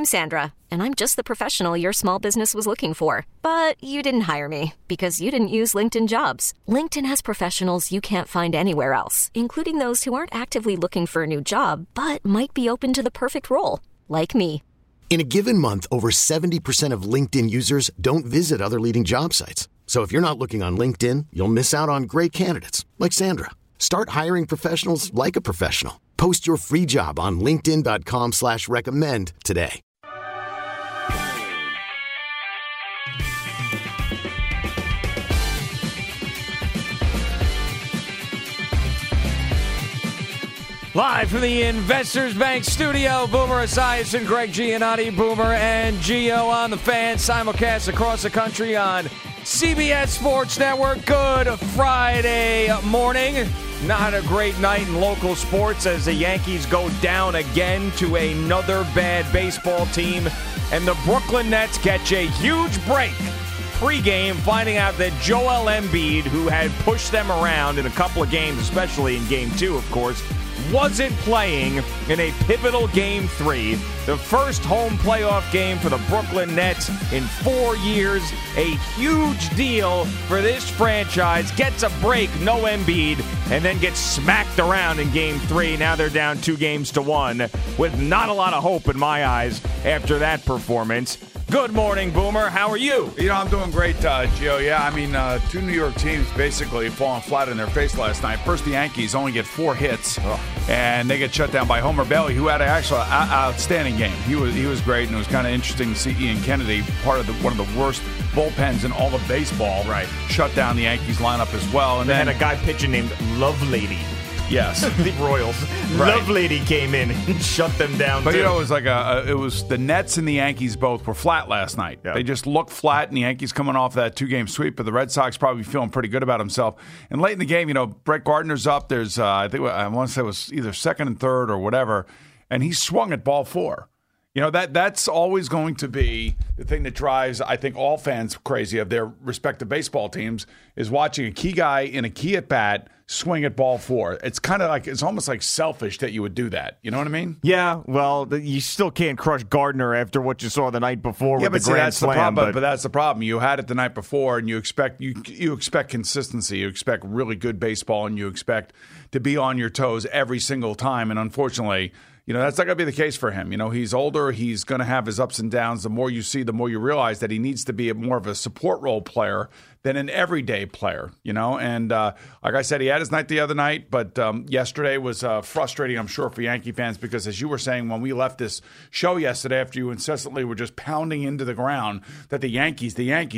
I'm Sandra, and I'm just the professional your small business was looking for. But you didn't hire me because you didn't use LinkedIn Jobs. LinkedIn has professionals you can't find anywhere else, including those who aren't actively looking for a new job, but might be open to the perfect role, like me. In a given month, over 70% of LinkedIn users don't visit other leading job sites. So if you're not looking on LinkedIn, you'll miss out on great candidates like Sandra. Start hiring professionals like a professional. Post your free job on linkedin.com/recommend today. Live from the Investors Bank studio, Boomer Esiason, Greg Giannotti, Boomer and Gio on the Fan, simulcast across the country on CBS Sports Network. Good Friday morning. Not a great night in local sports as the Yankees go down again to another bad baseball team, and the Brooklyn Nets catch a huge break pre-game, finding out that Joel Embiid, who had pushed them around in a couple of games, especially in Game 2, of course, wasn't playing in a pivotal Game 3, the first home playoff game for the Brooklyn Nets in 4 years. A huge deal for this franchise. Gets a break, no Embiid, and then gets smacked around in Game 3. Now they're down 2-1 with not a lot of hope in my eyes after that performance. Good morning, Boomer. How are you? You know, I'm doing great, Gio. Yeah, I mean, two New York teams basically falling flat in their face last night. First, the Yankees only get 4 hits, and they get shut down by Homer Bailey, who had an actual outstanding game. He was great, and it was kind of interesting to see Ian Kennedy, part of one of the worst bullpens in all of baseball, right, shut down the Yankees lineup as well. And they then had a guy pitching named Lovelady. Yes, the Royals. Right. Lovelady came in and shut them down. But too. you know, it was like it was the Nets and the Yankees both were flat last night. Yeah. They just looked flat, and the Yankees coming off that 2-game sweep, but the Red Sox probably feeling pretty good about himself. And late in the game, you know, Brett Gardner's up. There's I want to say it was either second and third or whatever, and he swung at ball 4. You know, that's always going to be the thing that drives, I think, all fans crazy of their respective baseball teams is watching a key guy in a key at bat swing at ball 4. It's kind of like, it's almost like selfish that you would do that. You know what I mean? Yeah, well, you still can't crush Gardner after what you saw the night before with the grand slam. The problem, but that's the problem. You had it the night before, and you expect consistency. You expect really good baseball, and you expect to be on your toes every single time. And unfortunately, you know, that's not going to be the case for him. You know, he's older. He's going to have his ups and downs. The more you see, the more you realize that he needs to be more of a support role player than an everyday player, you know. And like I said, he had his night the other night, but yesterday was frustrating, I'm sure, for Yankee fans because, as you were saying when we left this show yesterday after you incessantly were just pounding into the ground that the Yankees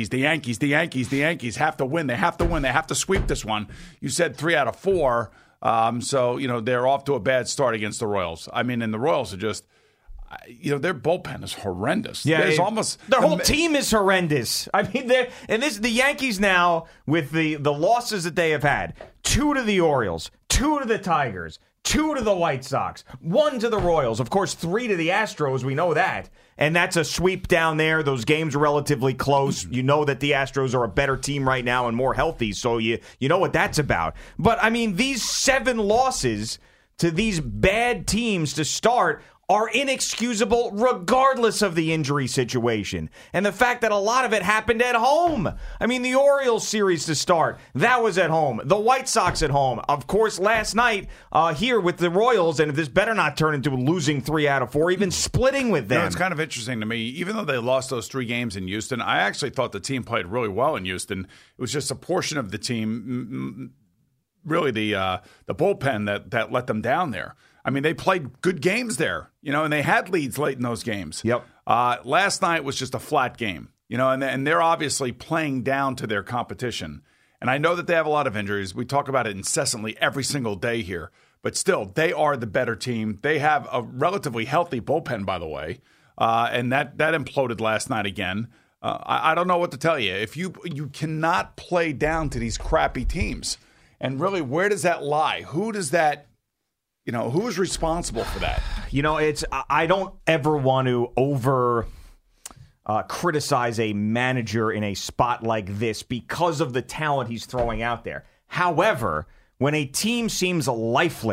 have to win. They have to win. They have to sweep this one. You said 3 out of 4. So, you know, they're off to a bad start against the Royals. I mean, and the Royals are just, you know, their bullpen is horrendous. Yeah, there's almost their whole team is horrendous. I mean, the Yankees now with the losses that they have had, 2 to the Orioles, 2 to the Tigers, 2 to the White Sox, 1 to the Royals, of course, 3 to the Astros. We know that. And that's a sweep down there. Those games are relatively close. You know that the Astros are a better team right now and more healthy, so you know what that's about. But, I mean, these 7 losses to these bad teams to start are inexcusable regardless of the injury situation. And the fact that a lot of it happened at home. I mean, the Orioles series to start, that was at home. The White Sox at home. Of course, last night here with the Royals, and this better not turn into losing 3 out of 4, even splitting with them. You know, it's kind of interesting to me. Even though they lost those 3 games in Houston, I actually thought the team played really well in Houston. It was just a portion of the team, really the bullpen that let them down there. I mean, they played good games there, you know, and they had leads late in those games. Yep. Last night was just a flat game, you know, and they're obviously playing down to their competition. And I know that they have a lot of injuries. We talk about it incessantly every single day here. But still, they are the better team. They have a relatively healthy bullpen, by the way, and that imploded last night again. I don't know what to tell you. If you cannot play down to these crappy teams, and really, where does that lie? Who does that? You know, who is responsible for that? You know, I don't ever want to criticize a manager in a spot like this because of the talent he's throwing out there. However, when a team seems lifeless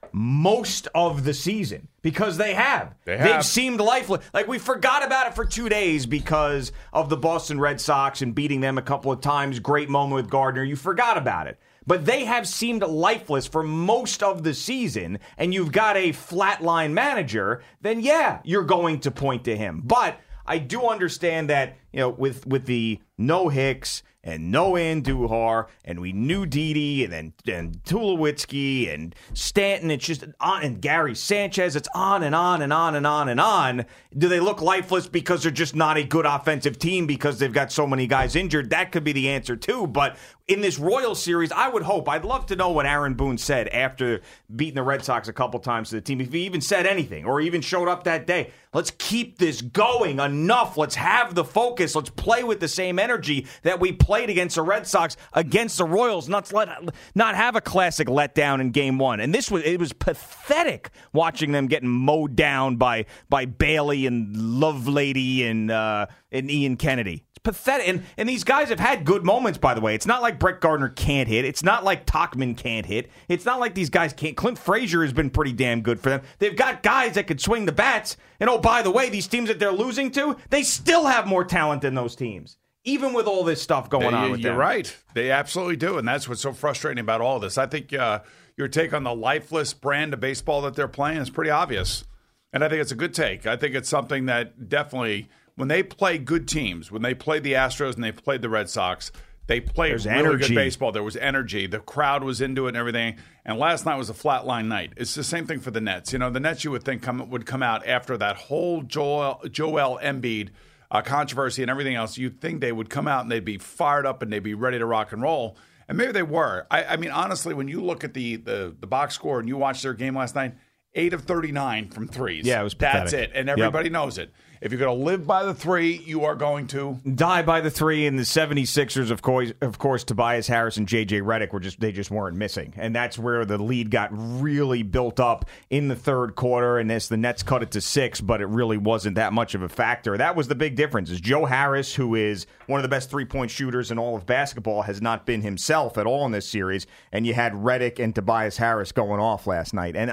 most of the season, because they have. They've seemed lifeless. Like, we forgot about it for 2 days because of the Boston Red Sox and beating them a couple of times. Great moment with Gardner. You forgot about it. But they have seemed lifeless for most of the season, and you've got a flatline manager, then yeah, you're going to point to him. But I do understand that, with the no Hicks and no Andujar, and we knew Didi, and Tulowitzki, and Stanton, it's just on, and Gary Sanchez, it's on and on and on and on and on. Do they look lifeless because they're just not a good offensive team because they've got so many guys injured? That could be the answer too, but in this Royals series, I'd love to know what Aaron Boone said after beating the Red Sox a couple times to the team, if he even said anything, or even showed up that day. Let's keep this going. Enough. Let's have the focus. Let's play with the same energy that we played against the Red Sox, against the Royals. Not have a classic letdown in Game 1. And it was pathetic watching them getting mowed down by Bailey and Lovelady and Ian Kennedy. It's pathetic. And these guys have had good moments, by the way. It's not like Brett Gardner can't hit. It's not like Tauchman can't hit. It's not like these guys can't. Clint Frazier has been pretty damn good for them. They've got guys that could swing the bats. And oh, by the way, these teams that they're losing to, they still have more talent than those teams, even with all this stuff going on with them. You're right. They absolutely do, and that's what's so frustrating about all this. I think your take on the lifeless brand of baseball that they're playing is pretty obvious, and I think it's a good take. I think it's something that definitely, when they play good teams, when they played the Astros and they played the Red Sox, they played really good baseball. There was energy. The crowd was into it and everything. And last night was a flatline night. It's the same thing for the Nets. The Nets you would think would come out after that whole Joel Embiid controversy and everything else. You'd think they would come out and they'd be fired up and they'd be ready to rock and roll. And maybe they were. I mean, honestly, when you look at the box score and you watch their game last night, 8 of 39 from threes. Yeah, it was pathetic. That's it. And everybody knows it. If you're going to live by the three, you are going to die by the three. And the 76ers, of course, Tobias Harris and J.J. Redick they just weren't missing. And that's where the lead got really built up in the third quarter. And the Nets cut it to 6, but it really wasn't that much of a factor. That was the big difference. Is Joe Harris, who is one of the best three-point shooters in all of basketball, has not been himself at all in this series. And you had Redick and Tobias Harris going off last night. And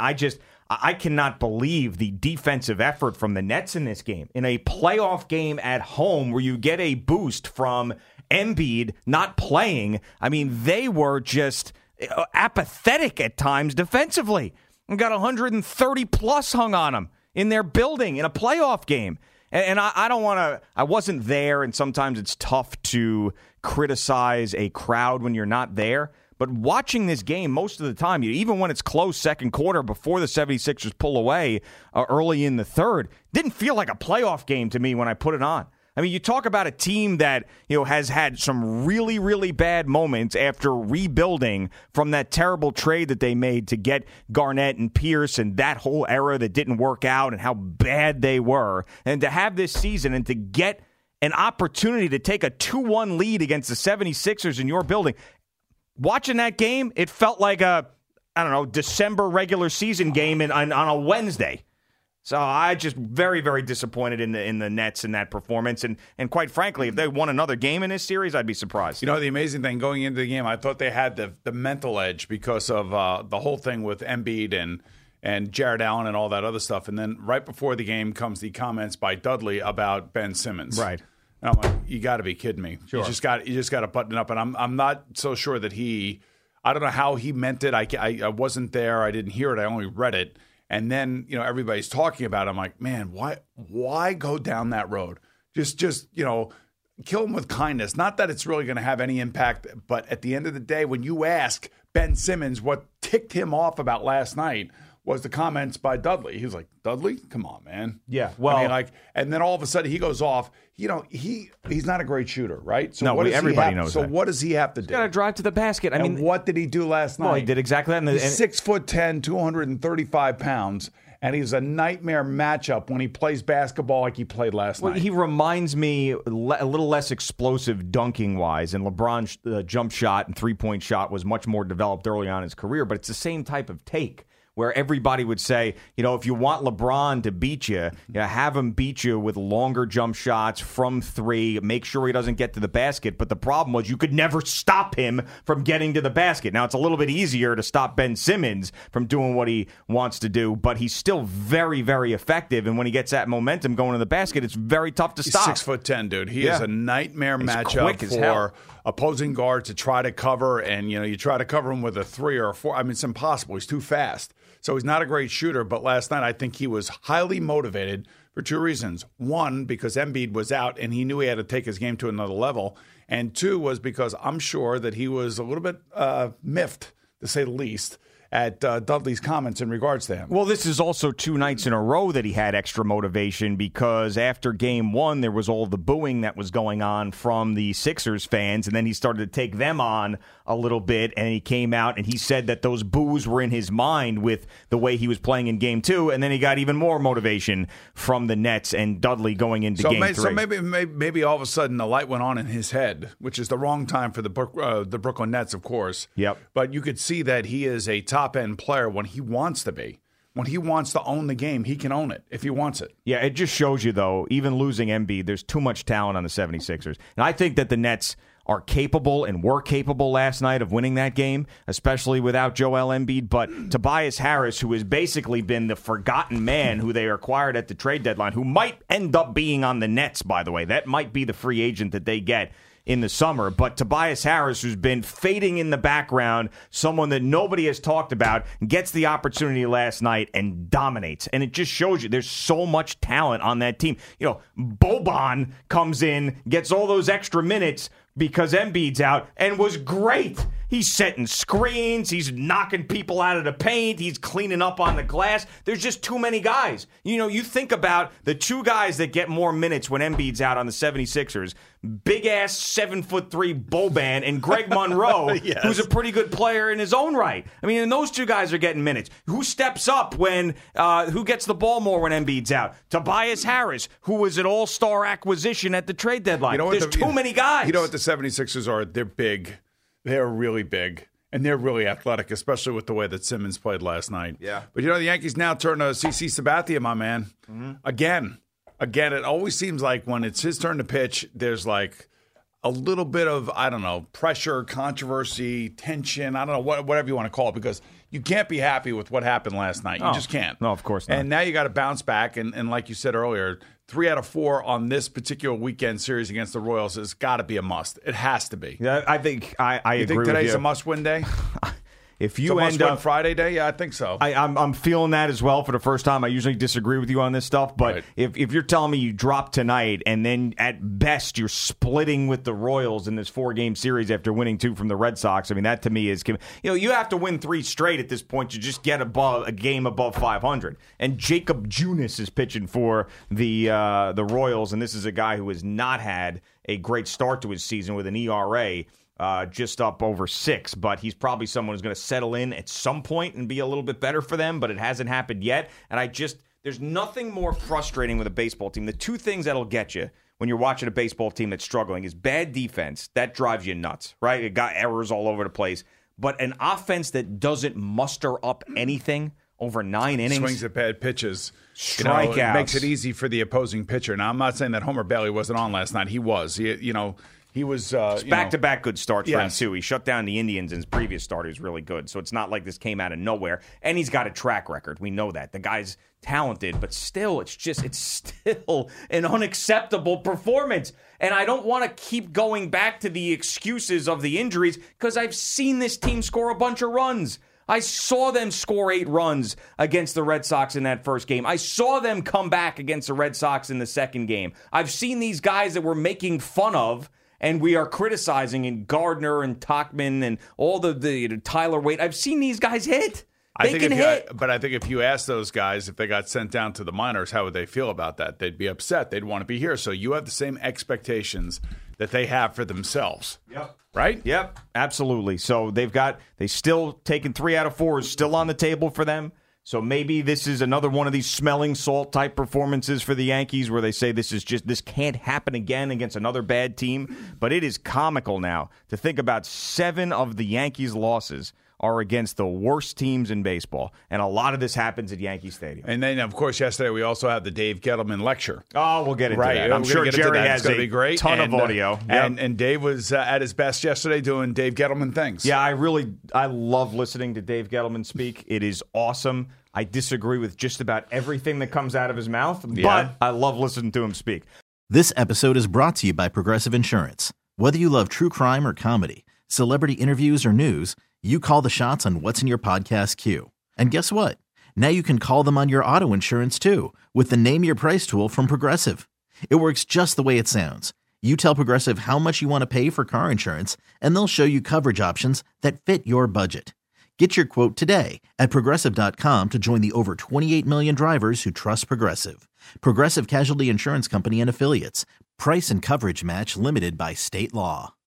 I cannot believe the defensive effort from the Nets in this game. In a playoff game at home where you get a boost from Embiid not playing, I mean, they were just apathetic at times defensively. And got 130-plus hung on them in their building in a playoff game. And I don't want to – I wasn't there, and sometimes it's tough to criticize a crowd when you're not there. But watching this game most of the time, even when it's close second quarter before the 76ers pull away early in the third, didn't feel like a playoff game to me when I put it on. I mean, you talk about a team that has had some really, really bad moments after rebuilding from that terrible trade that they made to get Garnett and Pierce and that whole era that didn't work out and how bad they were. And to have this season and to get an opportunity to take a 2-1 lead against the 76ers in your building. Watching that game, it felt like a, December regular season game on a Wednesday. So I just very, very disappointed in the Nets in that performance. And quite frankly, if they won another game in this series, I'd be surprised. The amazing thing going into the game, I thought they had the mental edge because of the whole thing with Embiid and Jared Allen and all that other stuff. And then right before the game comes the comments by Dudley about Ben Simmons. Right. And I'm like, you got to be kidding me. Sure. You just got to button it up. And I'm not so sure that I don't know how he meant it. I wasn't there. I didn't hear it. I only read it. And then, everybody's talking about it. I'm like, man, why go down that road? Just kill him with kindness. Not that it's really going to have any impact, but at the end of the day, when you ask Ben Simmons what ticked him off about last night was the comments by Dudley. He was like, Dudley? Come on, man. Yeah, well. And then all of a sudden he goes off. He's not a great shooter, right? So no, everybody knows that. So what does he have to do? He's got to drive to the basket. I mean, what did he do last night? Well, he did exactly that. He's 6'10", 235 pounds, and he's a nightmare matchup when he plays basketball like he played last night. He reminds me a little less explosive dunking-wise, and LeBron's jump shot and three-point shot was much more developed early on in his career, but it's the same type of take, where everybody would say, if you want LeBron to beat you, have him beat you with longer jump shots from three, make sure he doesn't get to the basket. But the problem was you could never stop him from getting to the basket. Now, it's a little bit easier to stop Ben Simmons from doing what he wants to do, but he's still very, very effective. And when he gets that momentum going to the basket, it's very tough to stop. He's 6'10", dude. He is a nightmare matchup for hell. Opposing guards to try to cover, and you try to cover him with a 3 or a 4. I mean, it's impossible. He's too fast. So he's not a great shooter, but last night I think he was highly motivated for 2 reasons. 1, because Embiid was out and he knew he had to take his game to another level. And 2 was because I'm sure that he was a little bit miffed, to say the least, at Dudley's comments in regards to him. Well, this is also 2 nights in a row that he had extra motivation, because after game 1, there was all the booing that was going on from the Sixers fans, and then he started to take them on a little bit, and he came out and he said that those boos were in his mind with the way he was playing in game 2, and then he got even more motivation from the Nets and Dudley going into game 3. So maybe all of a sudden the light went on in his head, which is the wrong time for the Brooklyn Nets, of course. Yep. But you could see that he is a top-end player when he wants to be. When he wants to own the game, he can own it if he wants it. Yeah, it just shows you, though, even losing Embiid, there's too much talent on the 76ers. And I think that the Nets are capable and were capable last night of winning that game, especially without Joel Embiid. But Tobias Harris, who has basically been the forgotten man who they acquired at the trade deadline, who might end up being on the Nets, by the way. That might be the free agent that they get in the summer. But Tobias Harris, who's been fading in the background, someone that nobody has talked about, gets the opportunity last night and dominates. And it just shows you there's so much talent on that team. Boban comes in, gets all those extra minutes because Embiid's out, and was great. He's setting screens. He's knocking people out of the paint. He's cleaning up on the glass. There's just too many guys. You think about the 2 guys that get more minutes when Embiid's out on the 76ers. Big-ass 7'3" Boban and Greg Monroe, yes, who's a pretty good player in his own right. I mean, and those 2 guys are getting minutes. Who steps up when, who gets the ball more when Embiid's out? Tobias Harris, who was an all-star acquisition at the trade deadline. There's too many guys. You know what the 76ers are? They're big. They're really big, and they're really athletic, especially with the way that Simmons played last night. Yeah. But the Yankees now turn to CC Sabathia, my man. Mm-hmm. Again, it always seems like when it's his turn to pitch, there's like a little bit of, I don't know, pressure, controversy, tension, I don't know, whatever you want to call it, because you can't be happy with what happened last night. You just can't. No, of course not. And now you got to bounce back, and like you said earlier, 3 out of 4 on this particular weekend series against the Royals has got to be a must. It has to be. Yeah, I think I agree with you. You think today's a must-win day? If you end up Friday day, yeah, I think so. I'm feeling that as well for the first time. I usually disagree with you on this stuff, but right. if you're telling me you drop tonight and then at best you're splitting with the Royals in this 4-game series after winning 2 from the Red Sox, I mean that to me is you have to win 3 straight at this point to just get a game above 500. And Jacob Junis is pitching for the Royals, and this is a guy who has not had a great start to his season with an ERA. Just up over 6, but he's probably someone who's going to settle in at some point and be a little bit better for them, but it hasn't happened yet. And there's nothing more frustrating with a baseball team. The 2 things that'll get you when you're watching a baseball team that's struggling is bad defense. That drives you nuts, right? It got errors all over the place. But an offense that doesn't muster up anything over 9 innings. Swings at bad pitches. Strikeouts. It makes it easy for the opposing pitcher. Now, I'm not saying that Homer Bailey wasn't on last night. He was. He was back-to-back good starts for him, too. He shut down the Indians in his previous start. He was really good. So it's not like this came out of nowhere. And he's got a track record. We know that. The guy's talented, but still, it's still an unacceptable performance. And I don't want to keep going back to the excuses of the injuries because I've seen this team score a bunch of runs. I saw them score 8 runs against the Red Sox in that first game. I saw them come back against the Red Sox in the second game. I've seen these guys that we're making fun of and we are criticizing in Gardner and Tauchman and all the Tyler Wade. I've seen these guys hit. They can hit. But I think if you ask those guys if they got sent down to the minors, how would they feel about that? They'd be upset. They'd want to be here. So you have the same expectations that they have for themselves. Yep. Right? Yep, absolutely. So they still taken 3 out of 4 is still on the table for them. So maybe this is another one of these smelling salt type performances for the Yankees where they say this can't happen again against another bad team. But it is comical now to think about 7 of the Yankees' losses are against the worst teams in baseball. And a lot of this happens at Yankee Stadium. And then, of course, yesterday we also had the Dave Gettleman lecture. Oh, we'll get into that. I'm sure Jerry has a great. ton of audio. And Dave was at his best yesterday doing Dave Gettleman things. Yeah, I love listening to Dave Gettleman speak. It is awesome. I disagree with just about everything that comes out of his mouth, but I love listening to him speak. This episode is brought to you by Progressive Insurance. Whether you love true crime or comedy, celebrity interviews or news, you call the shots on what's in your podcast queue. And guess what? Now you can call them on your auto insurance too with the Name Your Price tool from Progressive. It works just the way it sounds. You tell Progressive how much you want to pay for car insurance, and they'll show you coverage options that fit your budget. Get your quote today at Progressive.com to join the over 28 million drivers who trust Progressive. Progressive Casualty Insurance Company and Affiliates. Price and coverage match limited by state law.